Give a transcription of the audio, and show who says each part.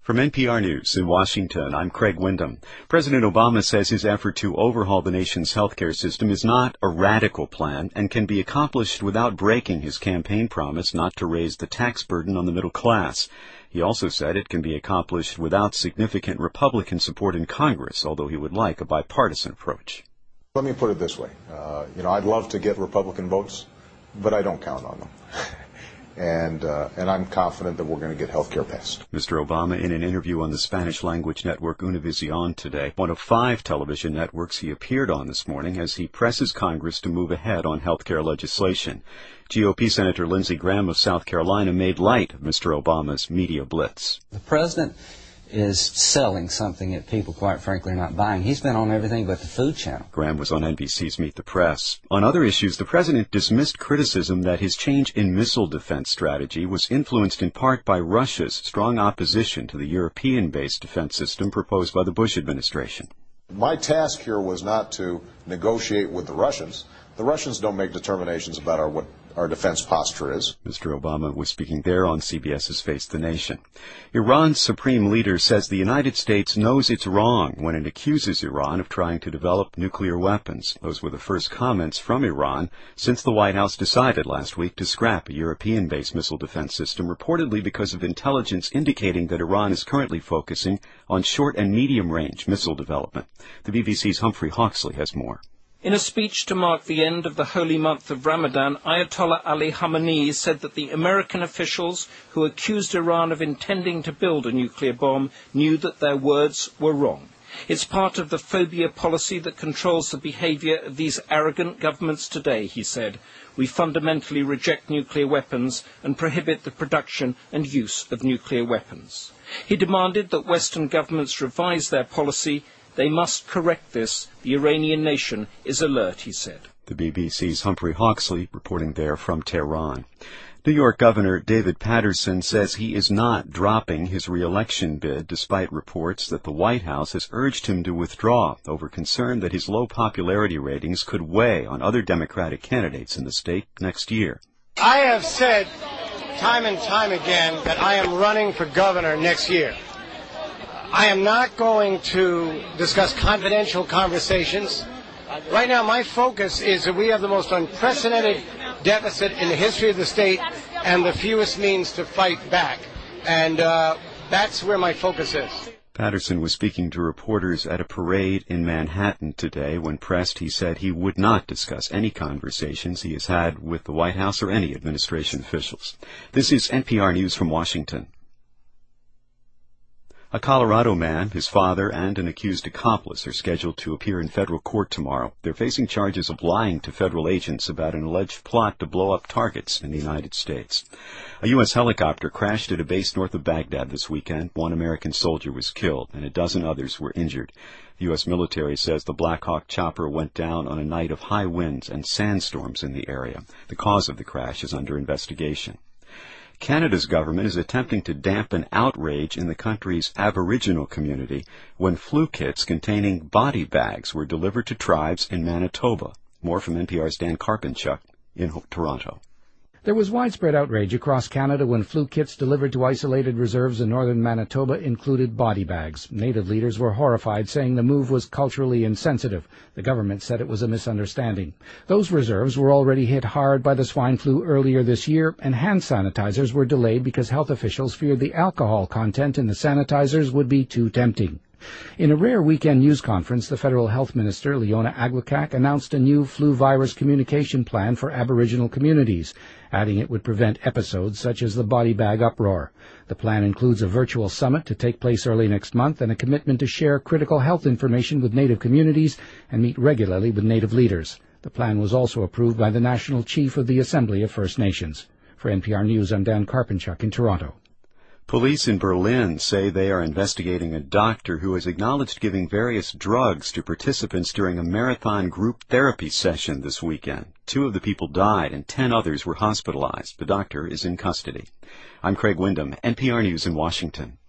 Speaker 1: From NPR News in Washington, I'm Craig Windham. President Obama says his effort to overhaul the nation's healthcare system is not a radical plan and can be accomplished without breaking his campaign promise not to raise the tax burden on the middle class. He also said it can be accomplished without significant Republican support in Congress, although he would like a bipartisan approach.
Speaker 2: Let me put it this way. I'd love to get Republican votes, but I don't count on them. And I'm confident that we're going to get health care passed.
Speaker 1: Mr. Obama, in an interview on the Spanish-language network Univision today, one of 5 television networks he appeared on this morning as he presses Congress to move ahead on health care legislation. GOP Senator Lindsey Graham of South Carolina made light of Mr. Obama's media blitz.
Speaker 3: The president is selling something that people, quite frankly, are not buying. He's been on everything but the Food Channel.
Speaker 1: Graham was on NBC's Meet the Press. On other issues, the president dismissed criticism that his change in missile defense strategy was influenced in part by Russia's strong opposition to the European-based defense system proposed by the Bush administration.
Speaker 2: My task here was not to negotiate with the Russians. The Russians don't make determinations about what our defense posture is.
Speaker 1: Mr. Obama was speaking there on CBS's Face the Nation. Iran's supreme leader says the United States knows it's wrong when it accuses Iran of trying to develop nuclear weapons. Those were the first comments from Iran since the White House decided last week to scrap a European-based missile defense system, reportedly because of intelligence indicating that Iran is currently focusing on short and medium-range missile development. The BBC's Humphrey Hawksley has more.
Speaker 4: In a speech to mark the end of the holy month of Ramadan, Ayatollah Ali Khamenei said that the American officials who accused Iran of intending to build a nuclear bomb knew that their words were wrong. It's part of the phobia policy that controls the behavior of these arrogant governments today, he said. We fundamentally reject nuclear weapons and prohibit the production and use of nuclear weapons. He demanded that Western governments revise their policy. They must correct this. The Iranian nation is alert, he said.
Speaker 1: The BBC's Humphrey Hawksley reporting there from Tehran. New York Governor David Paterson says he is not dropping his re-election bid despite reports that the White House has urged him to withdraw over concern that his low popularity ratings could weigh on other Democratic candidates in the state next year.
Speaker 5: I have said time and time again that I am running for governor next year. I am not going to discuss confidential conversations. Right now, my focus is that we have the most unprecedented deficit in the history of the state and the fewest means to fight back. And that's where my focus is.
Speaker 1: Patterson was speaking to reporters at a parade in Manhattan today. When pressed, he said he would not discuss any conversations he has had with the White House or any administration officials. This is NPR News from Washington. A Colorado man, his father, and an accused accomplice are scheduled to appear in federal court tomorrow. They're facing charges of lying to federal agents about an alleged plot to blow up targets in the United States. A U.S. helicopter crashed at a base north of Baghdad this weekend. 1 American soldier was killed, and a dozen others were injured. The U.S. military says the Black Hawk chopper went down on a night of high winds and sandstorms in the area. The cause of the crash is under investigation. Canada's government is attempting to dampen outrage in the country's Aboriginal community when flu kits containing body bags were delivered to tribes in Manitoba. More from NPR's Dan Karpenchuk in Toronto.
Speaker 6: There was widespread outrage across Canada when flu kits delivered to isolated reserves in northern Manitoba included body bags. Native leaders were horrified, saying the move was culturally insensitive. The government said it was a misunderstanding. Those reserves were already hit hard by the swine flu earlier this year, and hand sanitizers were delayed because health officials feared the alcohol content in the sanitizers would be too tempting. In a rare weekend news conference, the federal health minister, Leona Aglukkaq, announced a new flu virus communication plan for Aboriginal communities, adding it would prevent episodes such as the body bag uproar. The plan includes a virtual summit to take place early next month and a commitment to share critical health information with Native communities and meet regularly with Native leaders. The plan was also approved by the National Chief of the Assembly of First Nations. For NPR News, I'm Dan Karpenchuk in Toronto.
Speaker 1: Police in Berlin say they are investigating a doctor who has acknowledged giving various drugs to participants during a marathon group therapy session this weekend. 2 of the people died and 10 others were hospitalized. The doctor is in custody. I'm Craig Windham, NPR News in Washington.